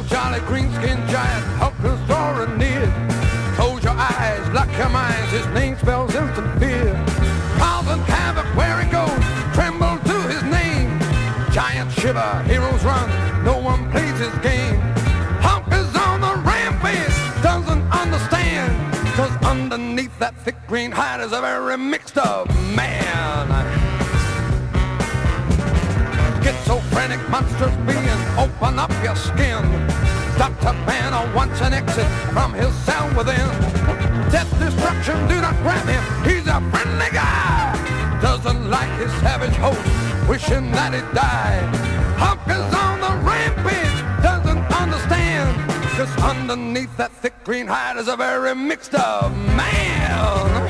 old jolly green-skinned giant, Huckers drawing near. Close your eyes, lock your minds, his name spells instant fear. Causing havoc where he goes, tremble to his name. Giants shiver, heroes run, no one plays his game. Hulk is on the rampage, doesn't understand, 'cause underneath that thick green hide is a very mixed up man. Schizophrenic monstrous being, open up your skin. Dr. Banner wants an exit from his cell within. Death, destruction, do not grab him, he's a friendly guy. Doesn't like his savage host, wishing that he'd die. Hulk is on the rampage, doesn't understand, 'cause underneath that thick green hide is a very mixed up man.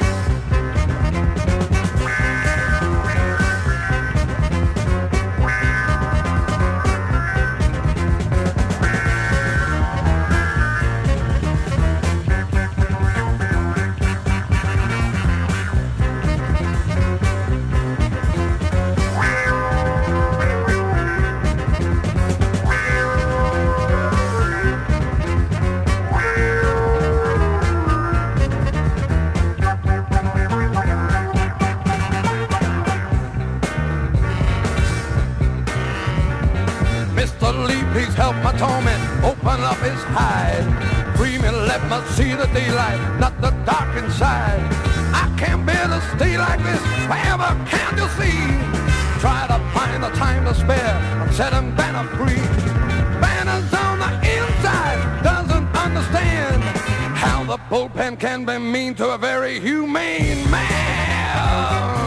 Mr. Lee, please help my torment, open up his hide. Free me, let me see the daylight, not the dark inside. I can't bear to stay like this forever, can't you see? Try to find the time to spare, I'm setting Banner free. Banner's on the inside, doesn't understand how the bullpen can be mean to a very humane man.